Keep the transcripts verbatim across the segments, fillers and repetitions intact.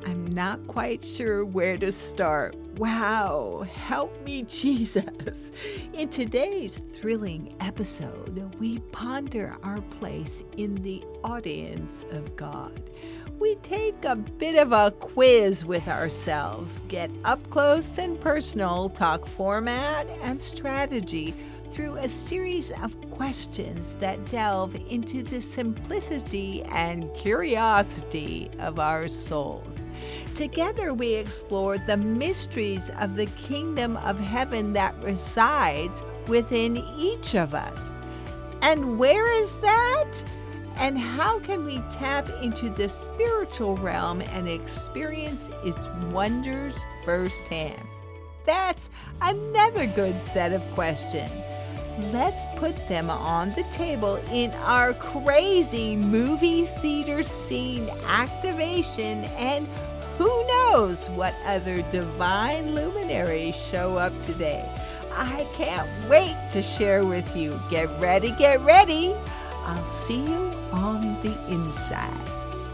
I'm not quite sure where to start. Wow, help me, Jesus. In today's thrilling episode, we ponder our place in the audience of God. We take a bit of a quiz with ourselves, get up close and personal, talk format and strategy through a series of questions that delve into the simplicity and curiosity of our souls. Together we explore the mysteries of the kingdom of heaven that resides within each of us. And where is that? And how can we tap into the spiritual realm and experience its wonders firsthand? That's another good set of questions. Let's put them on the table in our crazy movie theater scene activation, and who knows what other divine luminaries show up today. I can't wait to share with you. Get ready, get ready. I'll see you on the inside.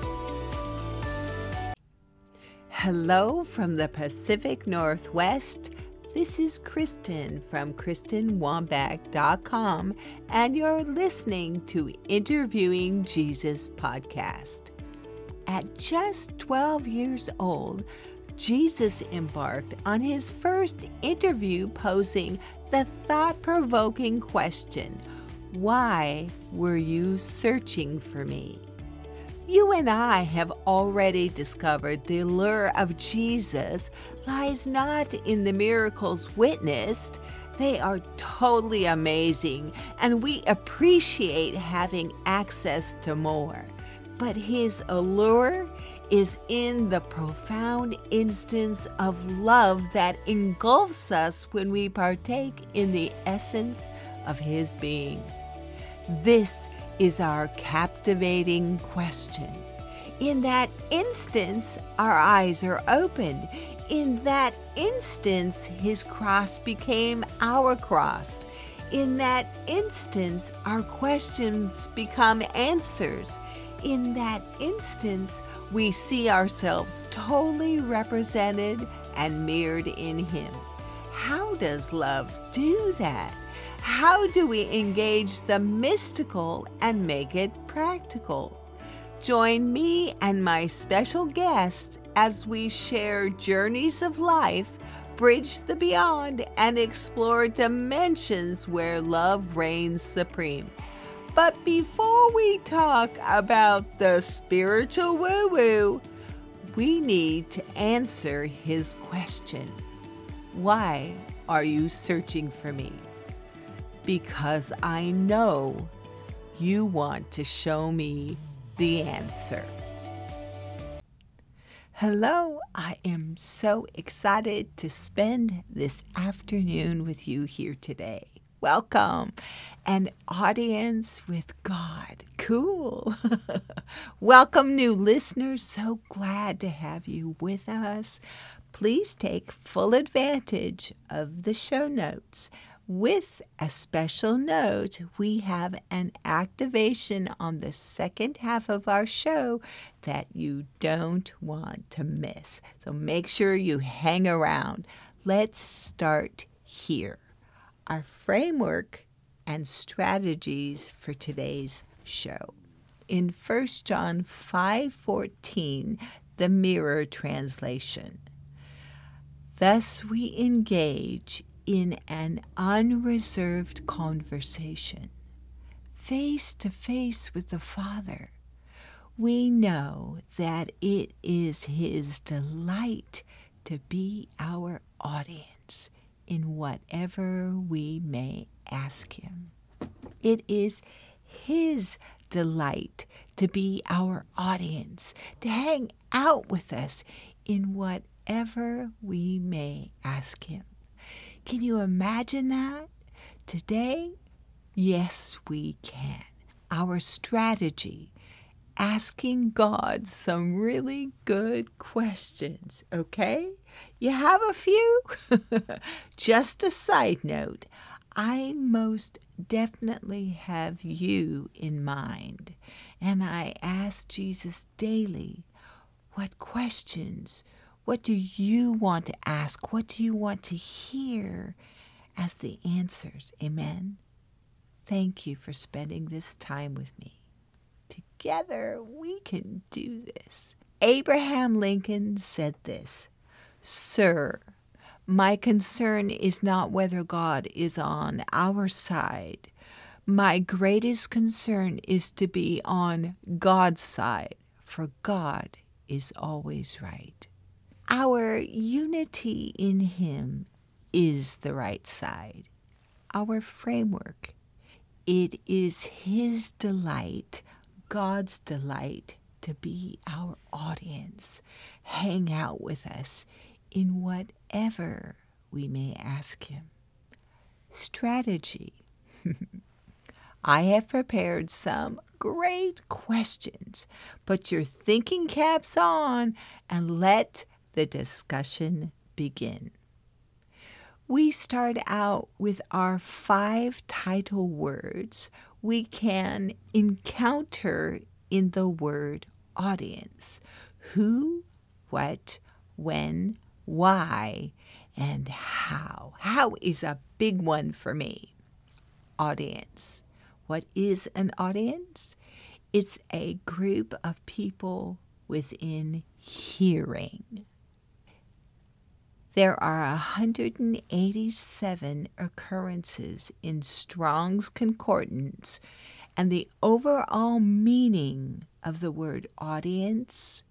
Hello from the Pacific Northwest. This is Kristen from Kristen Wambach dot com, and you're listening to Interviewing Jesus podcast. At just twelve years old, Jesus embarked on his first interview posing the thought-provoking question, "Why were you searching for me?" You and I have already discovered the allure of Jesus lies not in the miracles witnessed. They are totally amazing, and we appreciate having access to more. But his allure is in the profound instance of love that engulfs us when we partake in the essence of his being. This is our captivating question. In that instance, our eyes are opened. In that instance, his cross became our cross. In that instance, our questions become answers. In that instance, we see ourselves totally represented and mirrored in him. How does love do that? How do we engage the mystical and make it practical? Join me and my special guests as we share journeys of life, bridge the beyond, and explore dimensions where love reigns supreme. But before we talk about the spiritual woo-woo, we need to answer his question. Why are you searching for me? Because I know you want to show me the answer. Hello, I am so excited to spend this afternoon with you here today. Welcome, an audience with God. Cool. Welcome, new listeners. So glad to have you with us. Please take full advantage of the show notes. With a special note, we have an activation on the second half of our show that you don't want to miss. So make sure you hang around. Let's start here. Our framework and strategies for today's show. In First John five fourteen, the Mirror Translation. Thus we engage in an unreserved conversation, face to face with the Father. We know that it is his delight to be our audience in whatever we may ask him. It is his delight to be our audience, to hang out with us in whatever we may ask him. Can you imagine that? Today, yes, we can. Our strategy, asking God some really good questions, okay? You have a few? Just a side note, I most definitely have you in mind, and I ask Jesus daily, What questions? What do you want to ask? What do you want to hear as the answers? Amen. Thank you for spending this time with me. Together, we can do this. Abraham Lincoln said this, "Sir, my concern is not whether God is on our side. My greatest concern is to be on God's side, for God is always right. Our unity in Him is the right side. Our framework, it is His delight, God's delight, to be our audience, hang out with us in whatever we may ask Him. Strategy. I have prepared some great questions. Put your thinking caps on and let the discussion begin. We start out with our five title words we can encounter in the word audience. Who, what, when, why, and how. How is a big one for me. Audience. What is an audience? It's a group of people within hearing. There are one hundred eighty-seven occurrences in Strong's Concordance, and the overall meaning of the word audience,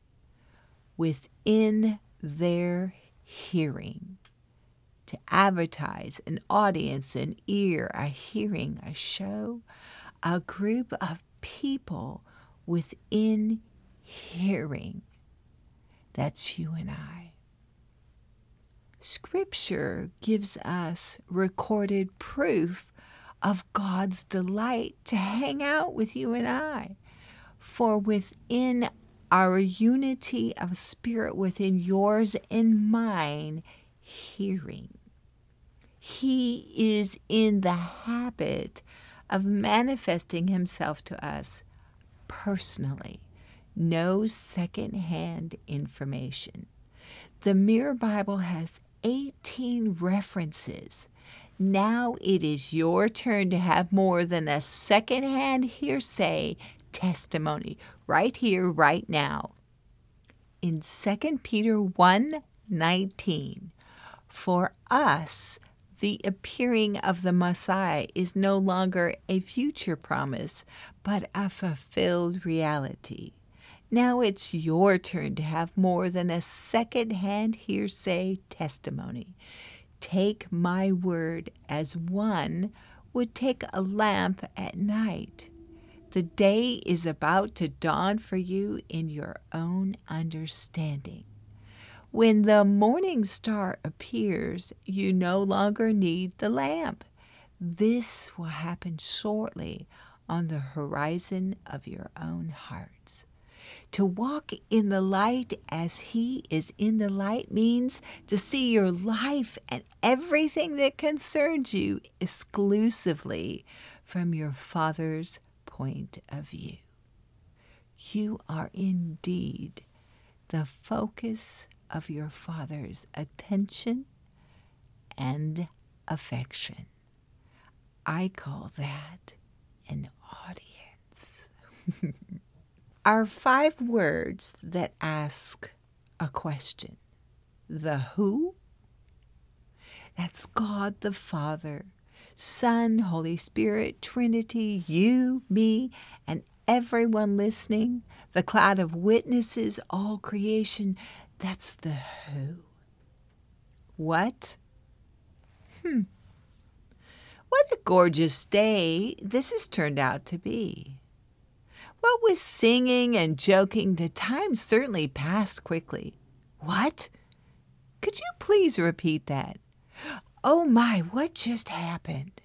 within their hearing. To advertise, an audience, an ear, a hearing, a show, a group of people within hearing. That's you and I. Scripture gives us recorded proof of God's delight to hang out with you and I. For within our unity of spirit, within yours and mine, hearing, He is in the habit of manifesting Himself to us personally. No second-hand information. The Mirror Bible has eighteen references. Now it is your turn to have more than a second-hand hearsay testimony right here, right now. In Second Peter one nineteen, for us, the appearing of the Messiah is no longer a future promise, but a fulfilled reality. Now it's your turn to have more than a second-hand hearsay testimony. Take my word as one would take a lamp at night. The day is about to dawn for you in your own understanding. When the morning star appears, you no longer need the lamp. This will happen shortly on the horizon of your own hearts. To walk in the light as He is in the light means to see your life and everything that concerns you exclusively from your Father's point of view. You are indeed the focus of your Father's attention and affection. I call that an audience. Are five words that ask a question. The who, that's God the Father, Son, Holy Spirit, Trinity, you, me, and everyone listening. The cloud of witnesses, all creation, that's the who. What? Hmm. What a gorgeous day this has turned out to be. What with singing and joking, the time certainly passed quickly. What? Could you please repeat that? Oh my, what just happened?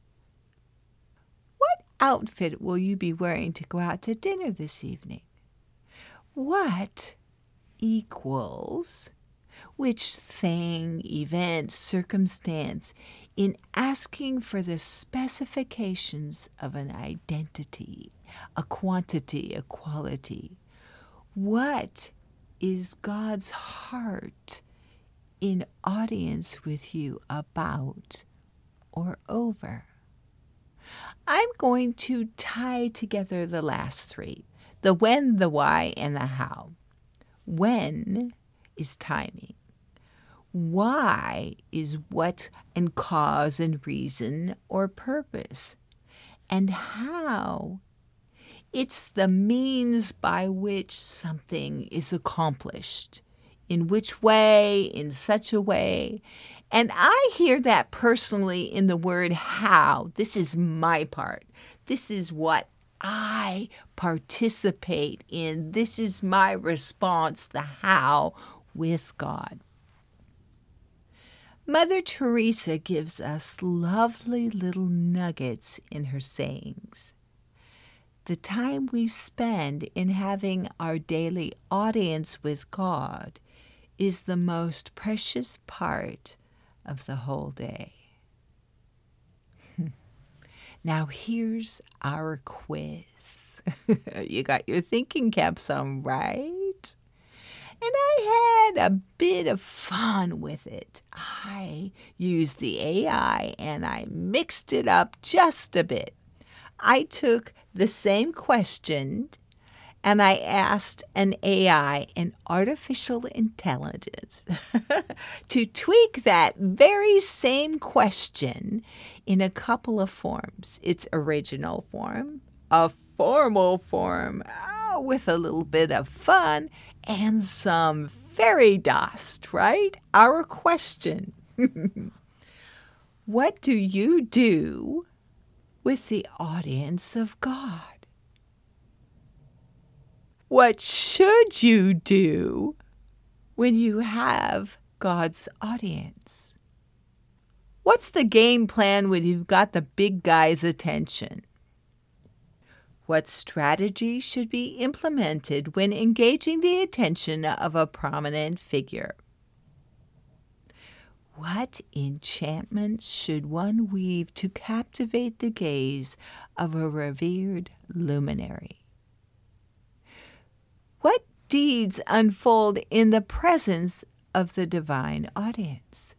What outfit will you be wearing to go out to dinner this evening? What equals which thing, event, circumstance in asking for the specifications of an identity, a quantity, a quality? What is God's heart in audience with you about or over? I'm going to tie together the last three, the when, the why, and the how. When is timing. Why is what and cause and reason or purpose. And how, it's the means by which something is accomplished. In which way, in such a way. And I hear that personally in the word how. This is my part. This is what I participate in. This is my response, the how, with God. Mother Teresa gives us lovely little nuggets in her sayings. The time we spend in having our daily audience with God is the most precious part of the whole day. Now here's our quiz. You got your thinking caps on, right? And I had a bit of fun with it. I used the A I and I mixed it up just a bit. I took the same question and I asked an A I, an artificial intelligence, to tweak that very same question in a couple of forms. Its original form, a formal form, oh, with a little bit of fun, and some fairy dust, right? Our question. What do you do with the audience of God? What should you do when you have God's audience? What's the game plan when you've got the big guy's attention? What strategy should be implemented when engaging the attention of a prominent figure? What enchantment should one weave to captivate the gaze of a revered luminary? What deeds unfold in the presence of the divine audience?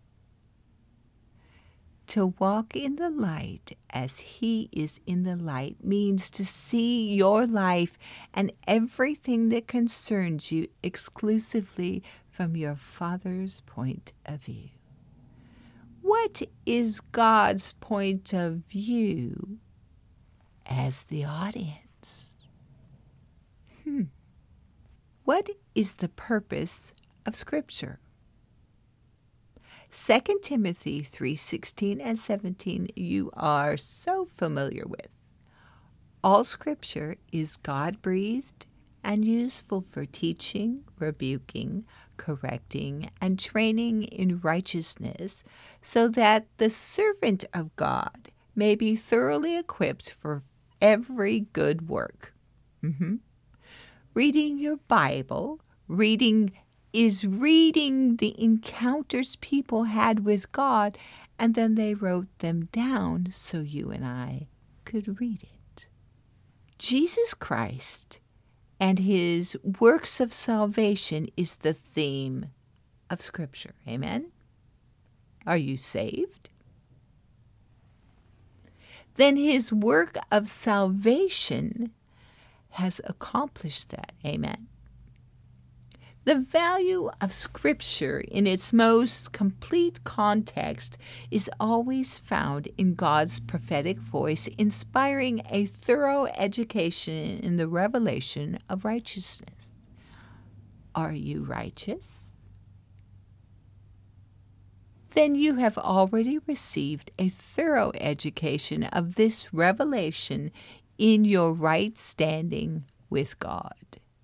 To walk in the light as He is in the light means to see your life and everything that concerns you exclusively from your Father's point of view. What is God's point of view as the audience? Hmm. What is the purpose of Scripture? Second Timothy three sixteen and seventeen you are so familiar with. All Scripture is God-breathed and useful for teaching, rebuking, correcting, and training in righteousness, so that the servant of God may be thoroughly equipped for every good work. Mm-hmm. Reading your Bible, reading is reading the encounters people had with God, and then they wrote them down so you and I could read it. Jesus Christ and His works of salvation is the theme of Scripture. Amen? Are you saved? Then His work of salvation has accomplished that. Amen? The value of Scripture in its most complete context is always found in God's prophetic voice, inspiring a thorough education in the revelation of righteousness. Are you righteous? Then you have already received a thorough education of this revelation in your right standing with God.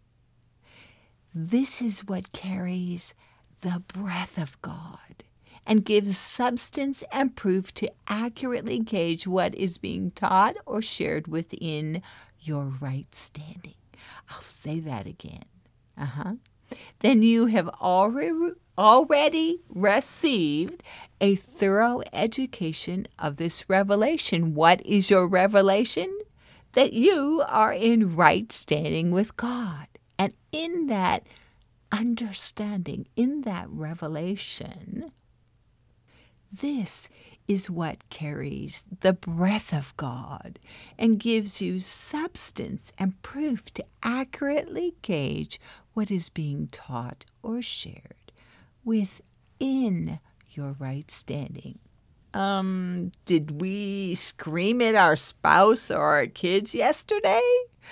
This is what carries the breath of God and gives substance and proof to accurately gauge what is being taught or shared within your right standing. I'll say that again. Uh-huh. Then you have already, already received a thorough education of this revelation. What is your revelation? That you are in right standing with God. And in that, understanding, in that revelation, this is what carries the breath of God and gives you substance and proof to accurately gauge what is being taught or shared within your right standing. Um, did we scream at our spouse or our kids yesterday?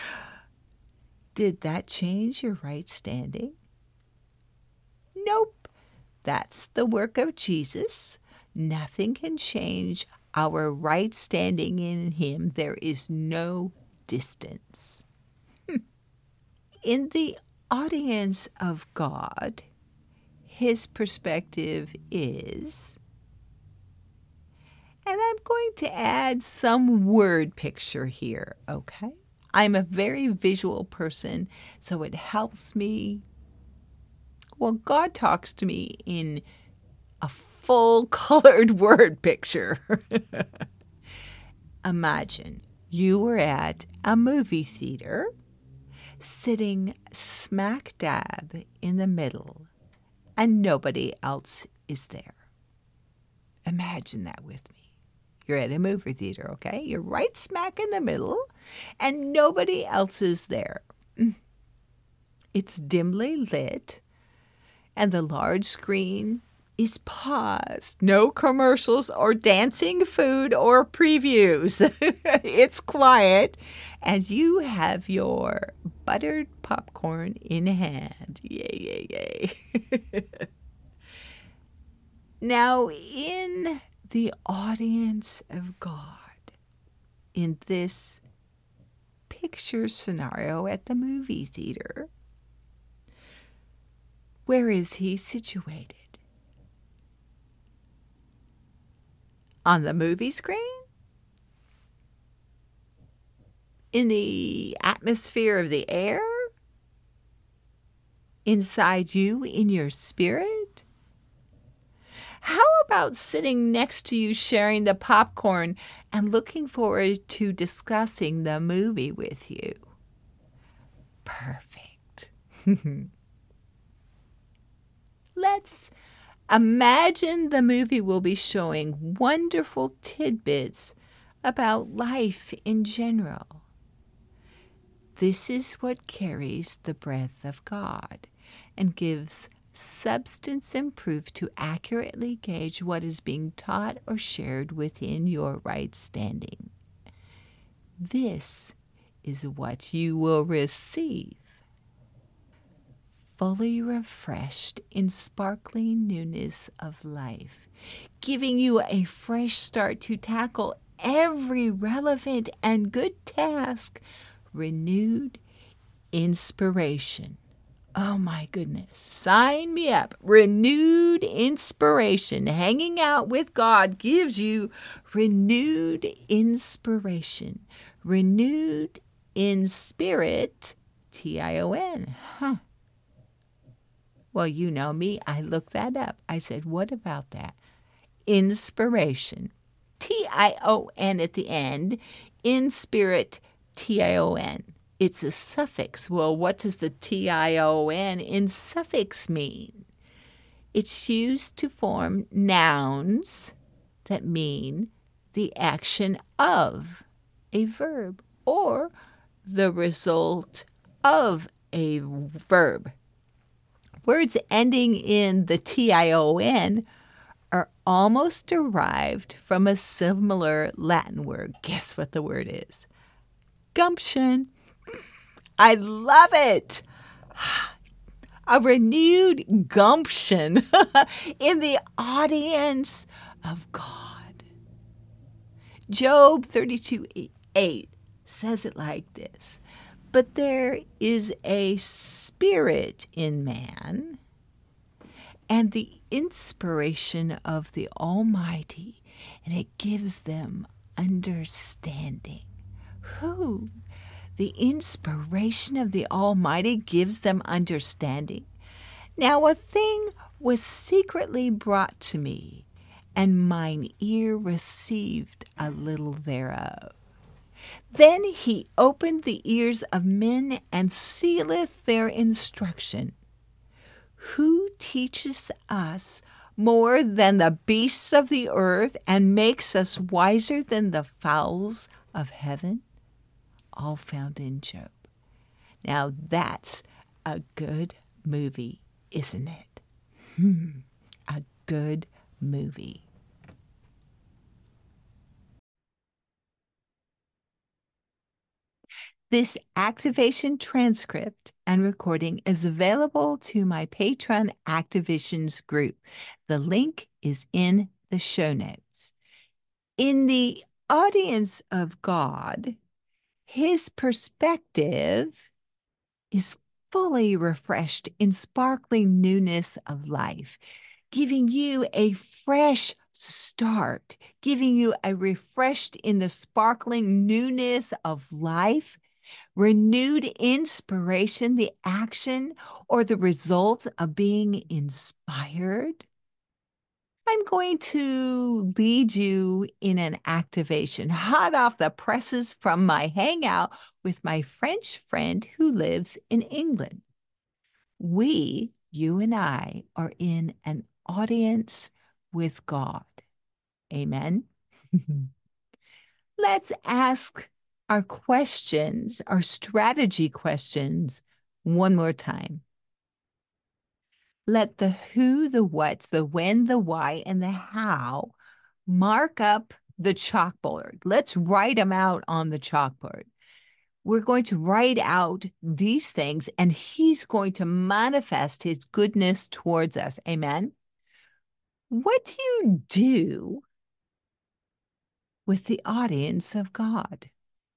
Did that change your right standing? Nope. That's the work of Jesus. Nothing can change our right standing in Him. There is no distance. In the audience of God, His perspective is, and I'm going to add some word picture here, okay? I'm a very visual person, so it helps me. Well, God talks to me in a full colored word picture. Imagine you were at a movie theater, sitting smack dab in the middle, and nobody else is there. Imagine that with me. You're at a movie theater, okay? You're right smack in the middle, and nobody else is there. It's dimly lit, and the large screen is paused. No commercials or dancing food or previews. It's quiet, and you have your buttered popcorn in hand. Yay, yay, yay. Now, in the audience of God, in this picture scenario at the movie theater, where is He situated? On the movie screen? In the atmosphere of the air? Inside you, in your spirit? How about sitting next to you, sharing the popcorn and looking forward to discussing the movie with you? Perfect. Let's imagine the movie will be showing wonderful tidbits about life in general. This is what carries the breath of God and gives substance and proof to accurately gauge what is being taught or shared within your right standing. This is what you will receive. Fully refreshed in sparkling newness of life, giving you a fresh start to tackle every relevant and good task. Renewed inspiration. Oh my goodness, sign me up. Renewed inspiration. Hanging out with God gives you renewed inspiration. Renewed in spirit, T I O N. Huh. Well, you know me, I looked that up. I said, what about that? Inspiration. T I O N at the end. In spirit, T I O N. It's a suffix. Well, what does the T I O N in suffix mean? It's used to form nouns that mean the action of a verb or the result of a verb. Words ending in the T I O N are almost derived from a similar Latin word. Guess what the word is? Gumption. I love it. A renewed gumption in the audience of God. Job thirty-two eight says it like this. But there is a spirit in man, and the inspiration of the Almighty, and it gives them understanding. Who? The inspiration of the Almighty gives them understanding. Now a thing was secretly brought to me, and mine ear received a little thereof. Then he opened the ears of men and sealeth their instruction. Who teaches us more than the beasts of the earth and makes us wiser than the fowls of heaven? All found in Job. Now that's a good movie, isn't it? Hmm, a good movie. This activation transcript and recording is available to my Patreon Activations group. The link is in the show notes. In the audience of God, his perspective is fully refreshed in sparkling newness of life, giving you a fresh start, giving you a refreshed in the sparkling newness of life, renewed inspiration, the action or the results of being inspired. I'm going to lead you in an activation hot off the presses from my hangout with my French friend who lives in England. We, you and I, are in an audience with God. Amen. Let's ask our questions, our strategy questions, one more time. Let the who, the what, the when, the why, and the how mark up the chalkboard. Let's write them out on the chalkboard. We're going to write out these things, and he's going to manifest his goodness towards us. Amen. What do you do with the audience of God?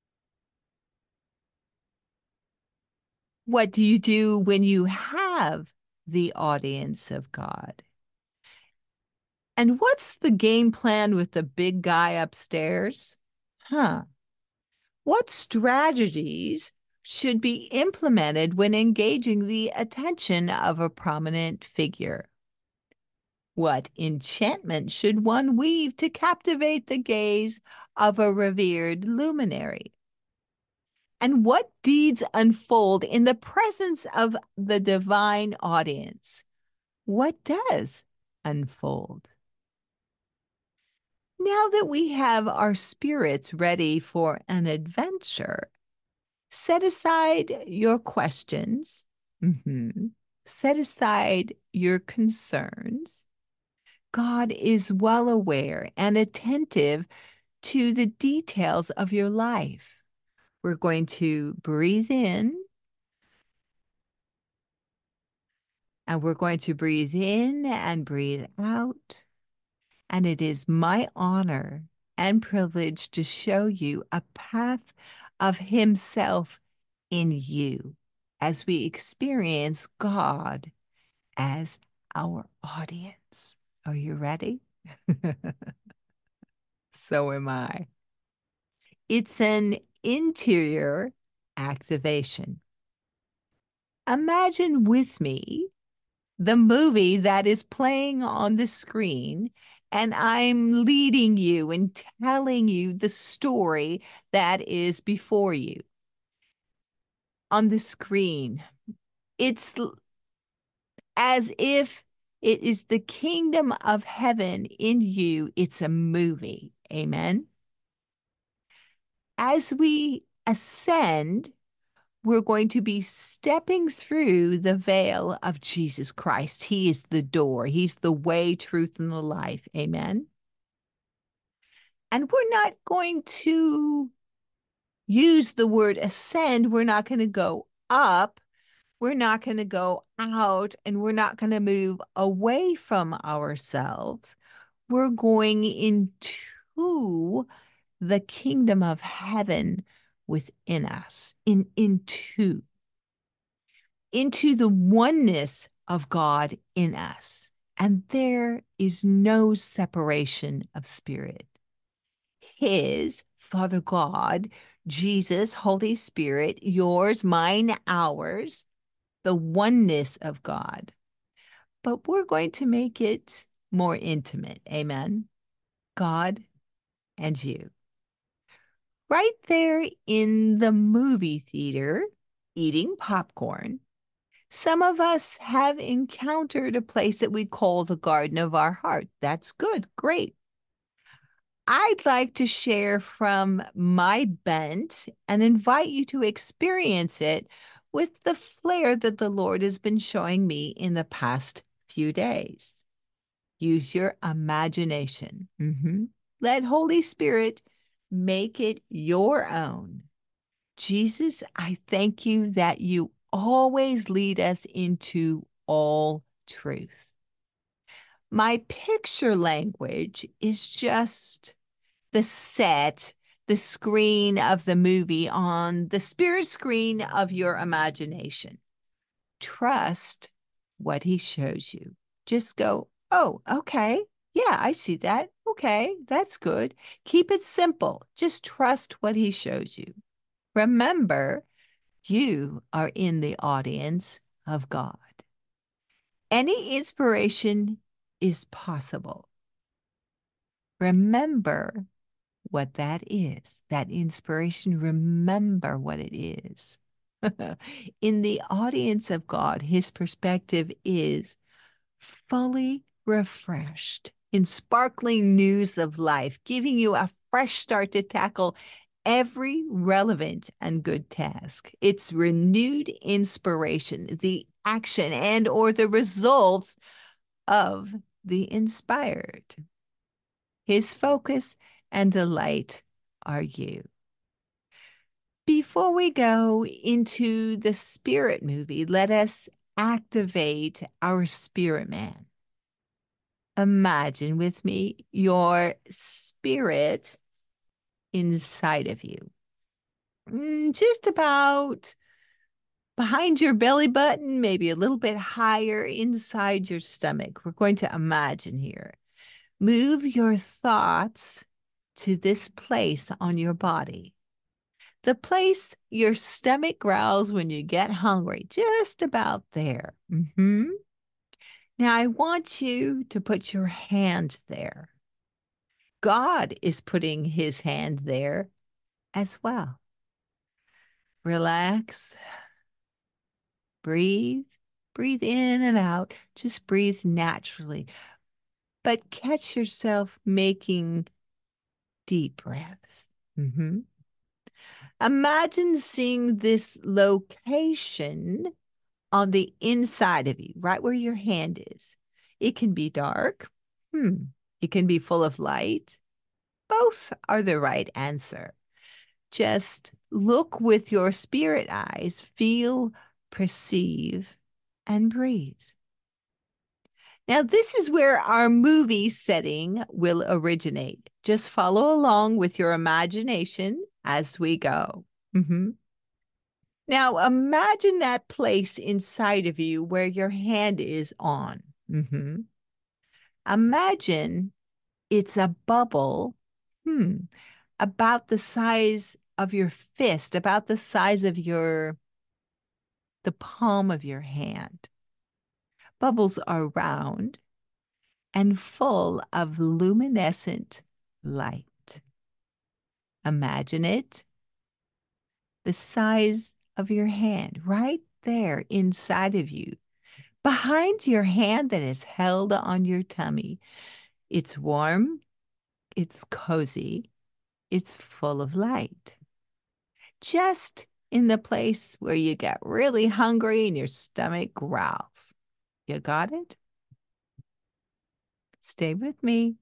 What do you do when you have the audience of God? And what's the game plan with the big guy upstairs? Huh. What strategies should be implemented when engaging the attention of a prominent figure? What enchantment should one weave to captivate the gaze of a revered luminary? And what deeds unfold in the presence of the divine audience? What does unfold? Now that we have our spirits ready for an adventure, set aside your questions, mm-hmm. set aside your concerns. God is well aware and attentive to the details of your life. We're going to breathe in, and we're going to breathe in and breathe out. And it is my honor and privilege to show you a path of himself in you as we experience God as our audience. Are you ready? So am I. It's an interior activation. Imagine with me the movie that is playing on the screen, and I'm leading you and telling you the story that is before you. On the screen, it's as if it is the kingdom of heaven in you. It's a movie. Amen. As we ascend, we're going to be stepping through the veil of Jesus Christ. He is the door. He's the way, truth, and the life. Amen. And we're not going to use the word ascend. We're not going to go up. We're not going to go out, and we're not going to move away from ourselves. We're going into the kingdom of heaven within us, in into, into the oneness of God in us. And there is no separation of spirit. His, Father God, Jesus, Holy Spirit, yours, mine, ours, the oneness of God. But we're going to make it more intimate. Amen. God and you. Right there in the movie theater, eating popcorn, Some of us have encountered a place that we call the garden of our heart. That's good, great. I'd like to share from my bent and invite you to experience it with the flair that the Lord has been showing me in the past few days. Use your imagination. Mhm. Let Holy Spirit make it your own. Jesus, I thank you that you always lead us into all truth. My picture language is just the set, the screen of the movie on the spirit screen of your imagination. Trust what he shows you. Just go, oh, okay. Yeah, I see that. Okay, that's good. Keep it simple. Just trust what he shows you. Remember, you are in the audience of God. Any inspiration is possible. Remember what that is, that inspiration. Remember what it is. In the audience of God, his perspective is fully refreshed in sparkling news of life, giving you a fresh start to tackle every relevant and good task. It's renewed inspiration, the action and or the results of the inspired. His focus and delight are you. Before we go into the spirit movie, let us activate our spirit man. Imagine with me your spirit inside of you, mm, just about behind your belly button, maybe a little bit higher inside your stomach. We're going to imagine here. Move your thoughts to this place on your body. The place your stomach growls when you get hungry, just about there. Mm-hmm. Now, I want you to put your hand there. God is putting his hand there as well. Relax, breathe, breathe in and out. Just breathe naturally, but catch yourself making deep breaths. Mm-hmm. Imagine seeing this location on the inside of you, right where your hand is. It can be dark. Hmm. It can be full of light. Both are the right answer. Just look with your spirit eyes, feel, perceive, and breathe. Now, this is where our movie setting will originate. Just follow along with your imagination as we go. Mm-hmm. Now, imagine that place inside of you where your hand is on. Mm-hmm. Imagine it's a bubble, hmm, about the size of your fist, about the size of your, the palm of your hand. Bubbles are round and full of luminescent light. Imagine it the size of your hand, right there inside of you, behind your hand that is held on your tummy. It's warm, it's cozy, it's full of light. Just in the place where you get really hungry and your stomach growls. You got it? Stay with me.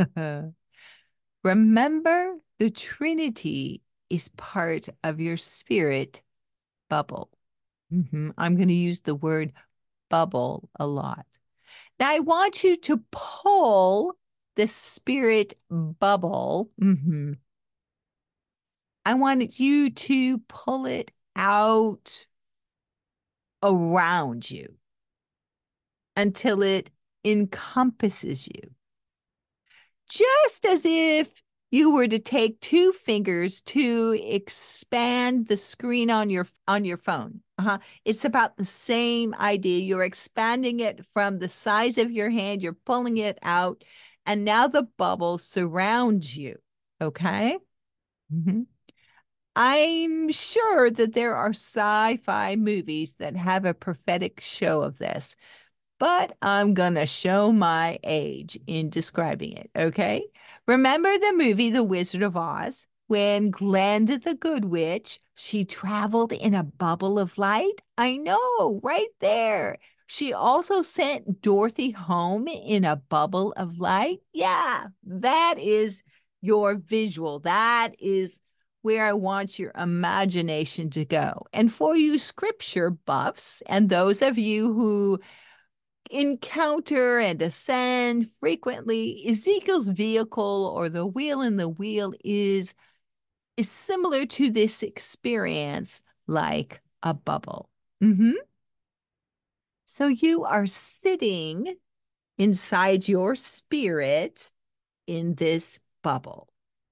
Remember, the Trinity is part of your spirit bubble. Mm-hmm. I'm going to use the word bubble a lot. Now, I want you to pull the spirit bubble. Mm-hmm. I want you to pull it out around you until it encompasses you. Just as if you were to take two fingers to expand the screen on your on your phone. Uh-huh. It's about the same idea. You're expanding it from the size of your hand, you're pulling it out, and now the bubble surrounds you. Okay? Mm-hmm. I'm sure that there are sci-fi movies that have a prophetic show of this, but I'm gonna show my age in describing it, okay? Remember the movie The Wizard of Oz? When Glenda the Good Witch, she traveled in a bubble of light? I know, right there. She also sent Dorothy home in a bubble of light. Yeah, that is your visual. That is where I want your imagination to go. And for you scripture buffs and those of you who encounter and ascend frequently, Ezekiel's vehicle or the wheel in the wheel is is similar to this experience like a bubble. Mhm. So you are sitting inside your spirit in this bubble.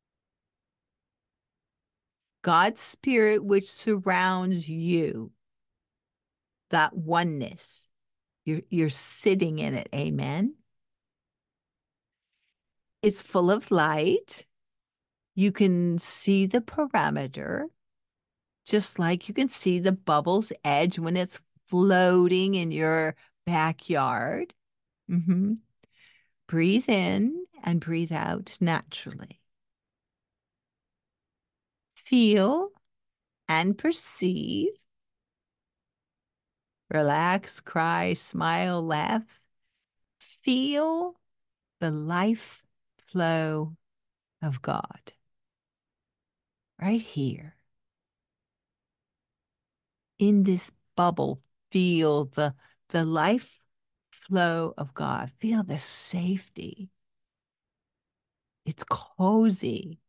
God's spirit, which surrounds you, that oneness, you're, you're sitting in it. Amen. It's full of light. You can see the parameter, just like you can see the bubble's edge when it's floating in your backyard. Mhm. Breathe in and breathe out naturally. Feel and perceive. Relax, cry, smile, laugh. Feel the life flow of God right here in this bubble. Feel the, the life flow of God. Feel the safety. It's cozy.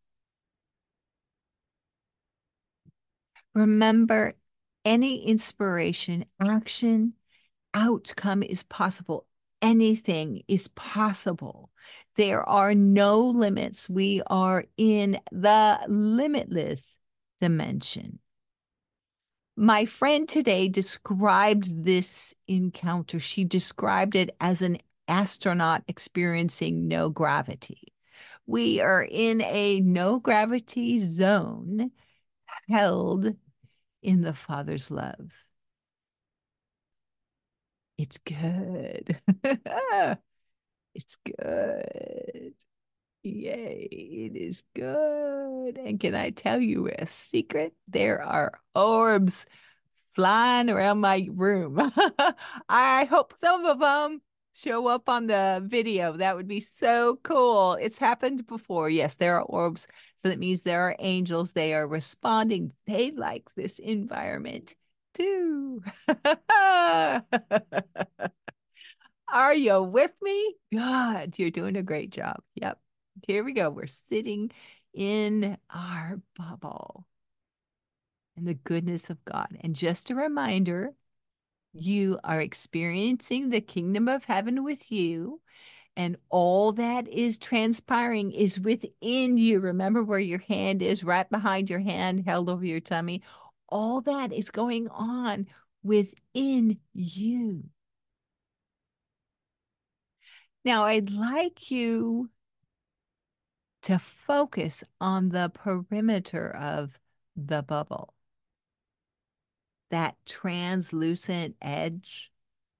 Remember, any inspiration, action, outcome is possible. Anything is possible. There are no limits. We are in the limitless dimension. My friend today described this encounter. She described it as an astronaut experiencing no gravity. We are in a no gravity zone held in the Father's love. It's good. It's good. Yay, it is good. And can I tell you a secret? There are orbs flying around my room. I hope some of them show up on the video. That would be so cool. It's happened before. Yes, there are orbs. So that means there are angels. They are responding. They like this environment too. Are you with me? God, you're doing a great job. Yep. Here we go. We're sitting in our bubble and the goodness of God. And just a reminder, you are experiencing the kingdom of heaven with you, and all that is transpiring is within you. Remember where your hand is, right behind your hand, held over your tummy. All that is going on within you. Now, I'd like you to focus on the perimeter of the bubble, that translucent edge.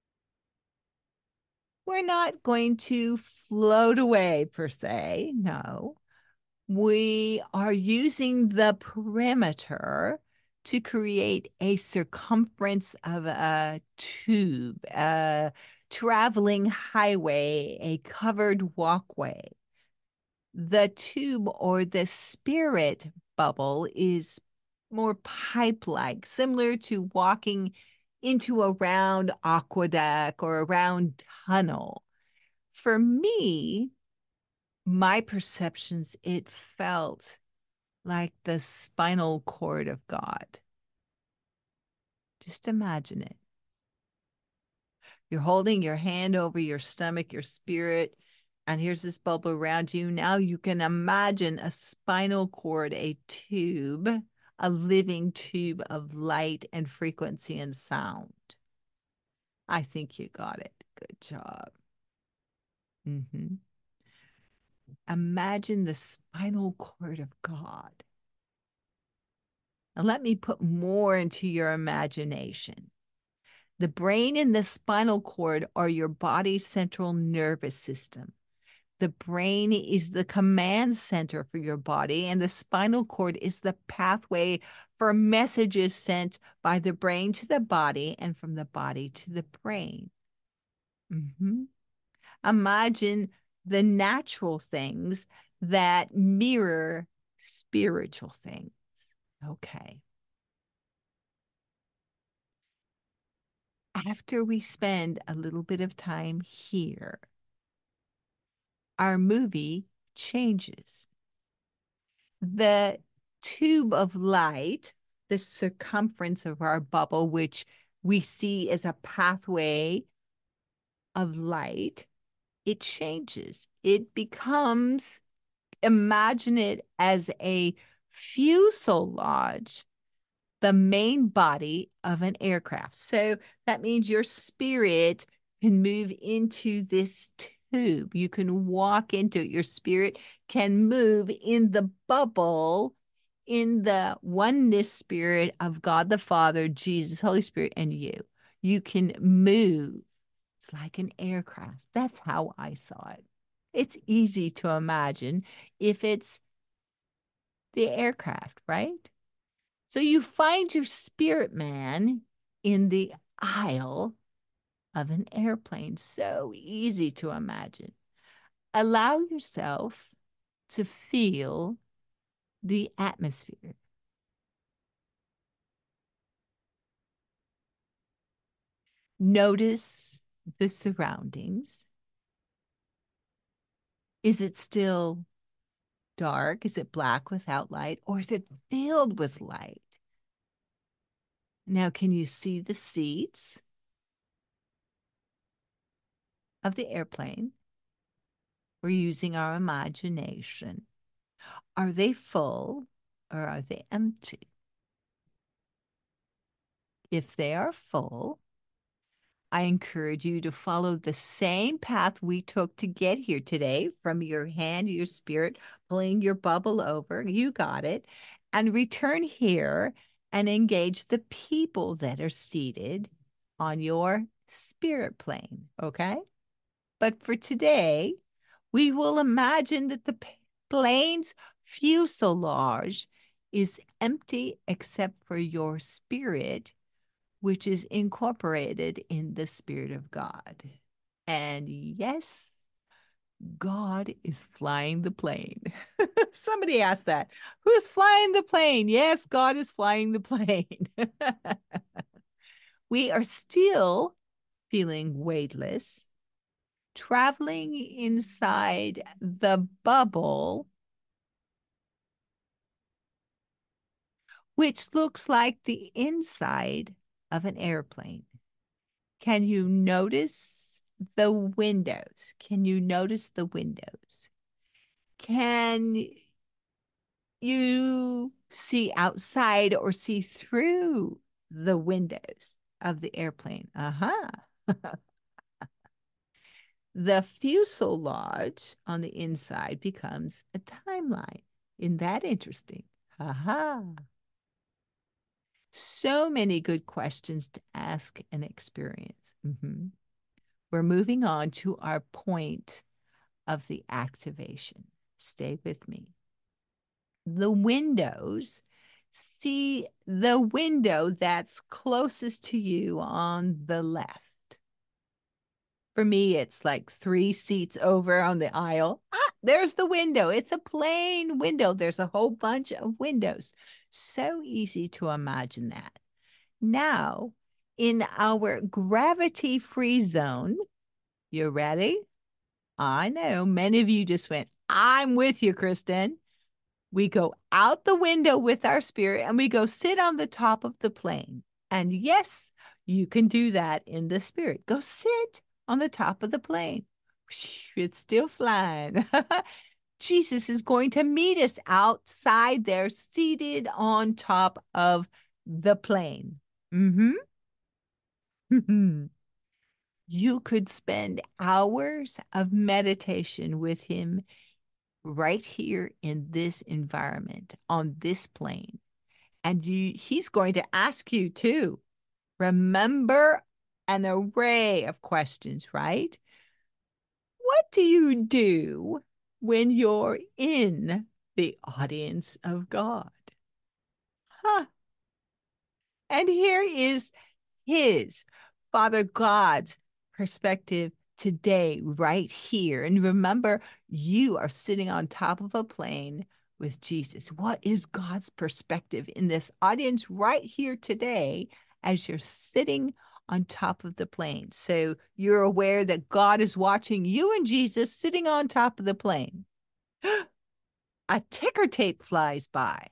We're not going to float away per se. No, we are using the perimeter to create a circumference of a tube, a traveling highway, a covered walkway. The tube or the spirit bubble is more pipe-like, similar to walking into a round aqueduct or a round tunnel. For me, my perceptions, it felt like the spinal cord of God. Just imagine it. You're holding your hand over your stomach, your spirit, and here's this bubble around you. Now you can imagine a spinal cord, a tube, a living tube of light and frequency and sound. I think you got it. Good job. Mm-hmm. Imagine the spinal cord of God. And let me put more into your imagination. The brain and the spinal cord are your body's central nervous system. The brain is the command center for your body, and the spinal cord is the pathway for messages sent by the brain to the body and from the body to the brain. Mm-hmm. Imagine the natural things that mirror spiritual things. Okay. After we spend a little bit of time here, our movie changes. The tube of light, the circumference of our bubble, which we see as a pathway of light, it changes. It becomes, imagine it as a fuselage, the main body of an aircraft. So that means your spirit can move into this tube. You can walk into it. Your spirit can move in the bubble, in the oneness spirit of God the Father, Jesus, Holy Spirit, and you. You can move. It's like an aircraft. That's how I saw it. It's easy to imagine if it's the aircraft, right? So you find your spirit man in the aisle of an airplane. So easy to imagine. Allow yourself to feel the atmosphere. Notice the surroundings. Is it still dark? Is it black without light? Or is it filled with light? Now, can you see the seats of the airplane? We're using our imagination. Are they full or are they empty? If they are full, I encourage you to follow the same path we took to get here today, from your hand, your spirit, pulling your bubble over. You got it. And return here and engage the people that are seated on your spirit plane. Okay. But for today, we will imagine that the plane's fuselage is empty except for your spirit, which is incorporated in the Spirit of God. And yes, God is flying the plane. Somebody asked that. Who's flying the plane? Yes, God is flying the plane. We are still feeling weightless, traveling inside the bubble, which looks like the inside of an airplane. Can you notice the windows? Can you notice the windows? Can you see outside or see through the windows of the airplane? Uh-huh. The fuselage on the inside becomes a timeline. Isn't that interesting? Aha. So many good questions to ask and experience. Mm-hmm. We're moving on to our point of the activation. Stay with me. The windows, see the window that's closest to you on the left. For me, it's like three seats over on the aisle. Ah, there's the window. It's a plain window. There's a whole bunch of windows. So easy to imagine that. Now, in our gravity-free zone, you ready? I know many of you just went, I'm with you, Kristen. We go out the window with our spirit and we go sit on the top of the plane. And yes, you can do that in the spirit. Go sit on the top of the plane. It's still flying. Jesus is going to meet us outside there, seated on top of the plane. Mm-hmm. You could spend hours of meditation with him right here in this environment, on this plane. And you, he's going to ask you too. Remember an array of questions, right? What do you do when you're in the audience of God? Huh. And here is his, Father God's perspective today, right here. And remember, you are sitting on top of a plane with Jesus. What is God's perspective in this audience right here today as you're sitting on top of the plane? So you're aware that God is watching you and Jesus sitting on top of the plane. A ticker tape flies by.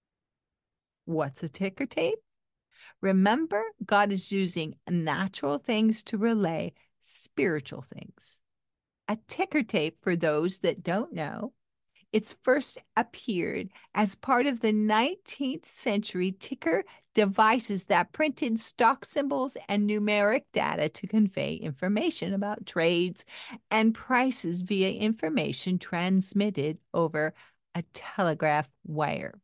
What's a ticker tape? Remember, God is using natural things to relay spiritual things. A ticker tape, for those that don't know, it's first appeared as part of the nineteenth century ticker devices that printed stock symbols and numeric data to convey information about trades and prices via information transmitted over a telegraph wire.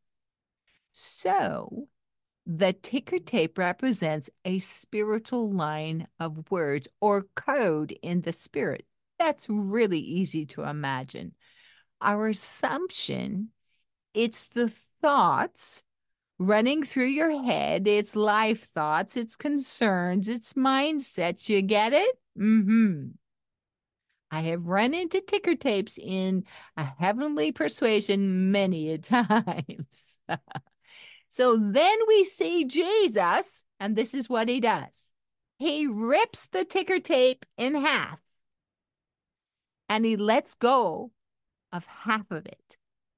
So, the ticker tape represents a spiritual line of words or code in the spirit. That's really easy to imagine. Our assumption, it's the thoughts running through your head, it's life thoughts, it's concerns, it's mindsets. You get it? Mm-hmm. I have run into ticker tapes in a heavenly persuasion many a times. So then we see Jesus, and this is what he does. He rips the ticker tape in half, and he lets go of half of it.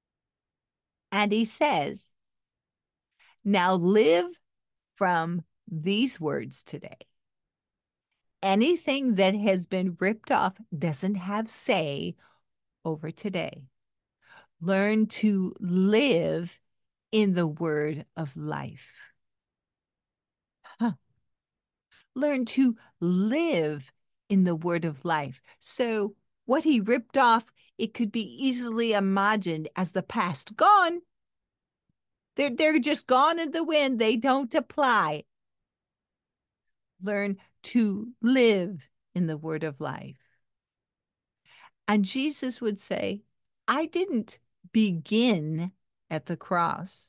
And he says, now live from these words today. Anything that has been ripped off doesn't have say over today. Learn to live in the word of life. Huh. Learn to live in the word of life. So what he ripped off, it could be easily imagined as the past gone. They're, they're just gone in the wind. They don't apply. Learn to live in the word of life. And Jesus would say, I didn't begin at the cross.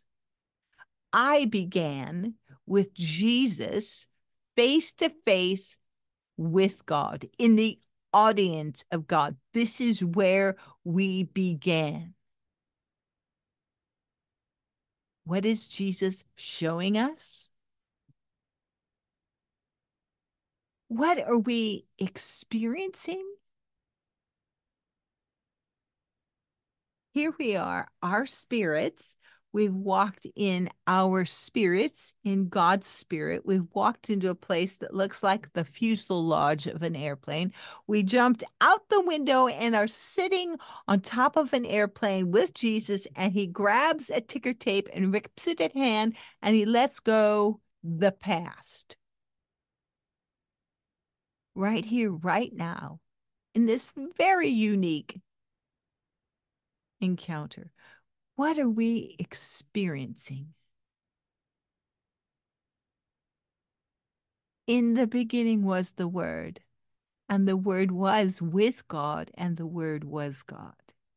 I began with Jesus face to face with God, in the audience of God. This is where we began. What is Jesus showing us? What are we experiencing? Here we are, our spirits. We've walked in our spirits, in God's spirit. We've walked into a place that looks like the fuselage of an airplane. We jumped out the window and are sitting on top of an airplane with Jesus, and he grabs a ticker tape and rips it in hand, and he lets go the past. Right here, right now, in this very unique encounter. What are we experiencing? In the beginning was the Word, and the Word was with God, and the Word was God.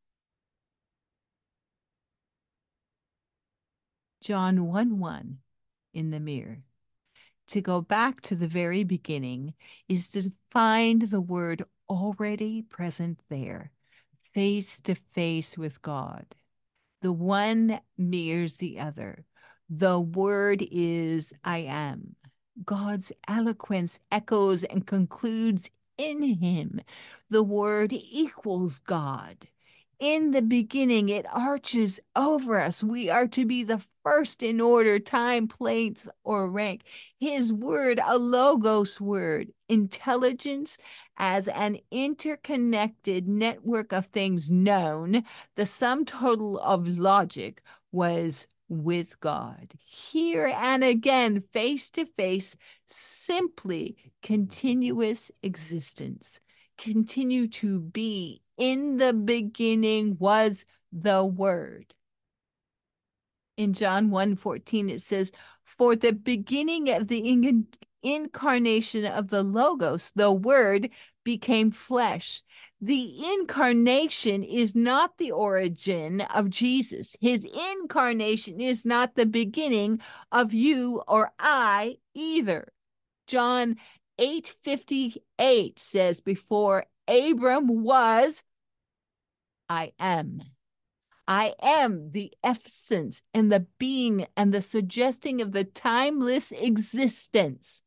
John one one in the mirror. To go back to the very beginning is to find the Word already present there, face to face with God. The one mirrors the other. The Word is I am. God's eloquence echoes and concludes in him. The Word equals God. In the beginning, it arches over us. We are to be the first in order, time, place, or rank. His word, a logos word, intelligence as an interconnected network of things known, the sum total of logic was with God. Here and again, face to face, simply continuous existence. Continue to be. In the beginning was the Word. In John one fourteen, it says, "For the beginning of the in- incarnation of the Logos, the Word, became flesh." The incarnation is not the origin of Jesus. His incarnation is not the beginning of you or I either. John eight fifty-eight says, "Before Abram was, I am." I am the essence and the being and the suggesting of the timeless existence.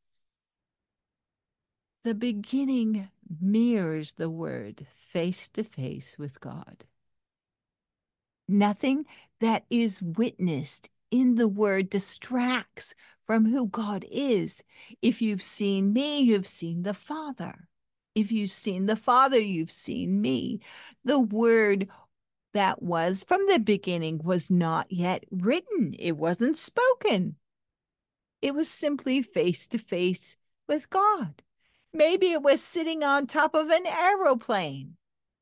The beginning mirrors the Word face to face with God. Nothing that is witnessed in the Word distracts from who God is. If you've seen me, you've seen the Father. If you've seen the Father, you've seen me. The Word that was from the beginning was not yet written. It wasn't spoken. It was simply face to face with God. Maybe it was sitting on top of an aeroplane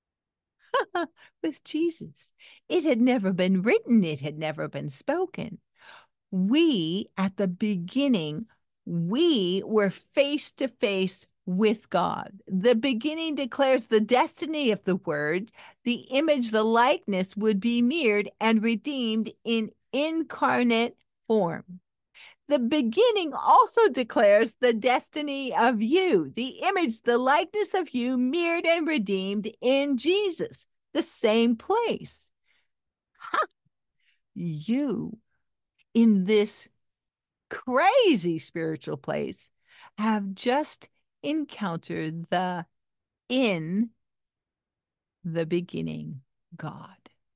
with Jesus. It had never been written. It had never been spoken. We, at the beginning, we were face to face with God. The beginning declares the destiny of the Word. The image, the likeness would be mirrored and redeemed in incarnate form. The beginning also declares the destiny of you, the image, the likeness of you mirrored and redeemed in Jesus, the same place. Ha! You, in this crazy spiritual place, have just encountered the in the beginning God.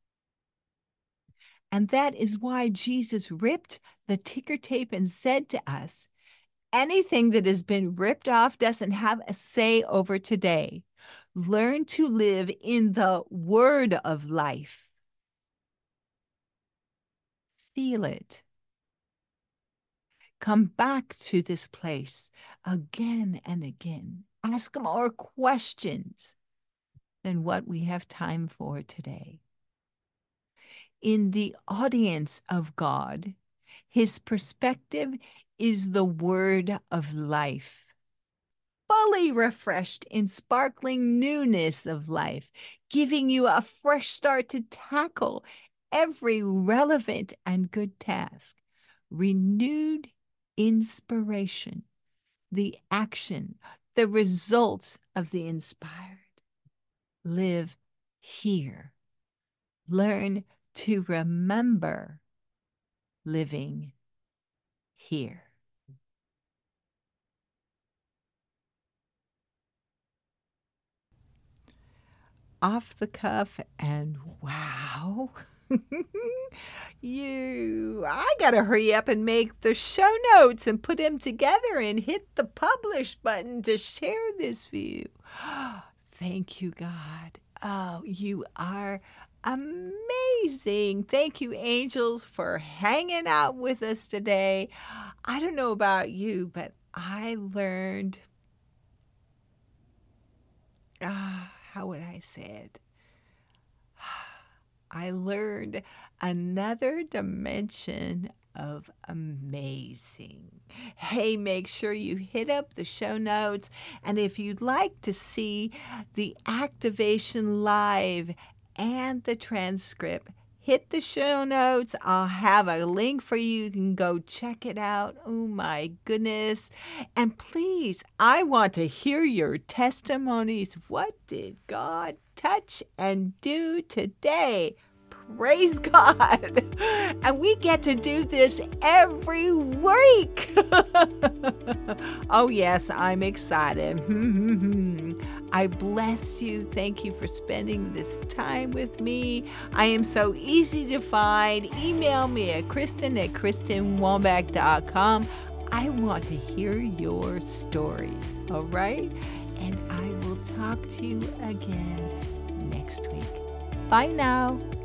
And that is why Jesus ripped the ticker tape and said to us, anything that has been ripped off doesn't have a say over today. Learn to live in the word of life. Feel it. Come back to this place again and again. Ask more questions than what we have time for today. In the audience of God, his perspective is the word of life, fully refreshed in sparkling newness of life, giving you a fresh start to tackle every relevant and good task. Renewed inspiration, the action, the results of the inspired. Live here. Learn to remember living here. Off the cuff and wow. you, I gotta hurry up and make the show notes and put them together and hit the publish button to share this with you. Thank you, God. Oh, you are amazing. Thank you, angels, for hanging out with us today. I don't know about you, but I learned, ah, how would I say it? I learned another dimension of amazing. Hey, make sure you hit up the show notes. And if you'd like to see the activation live and the transcript, hit the show notes. I'll have a link for you. You can go check it out. Oh my goodness. And please, I want to hear your testimonies. What did God touch and do today? Praise God. And we get to do this every week. Oh, yes, I'm excited. I bless you. Thank you for spending this time with me. I am so easy to find. Email me at Kristen at Kristen Wambach dot com. I want to hear your stories, all right? And I will talk to you again next week. Bye now.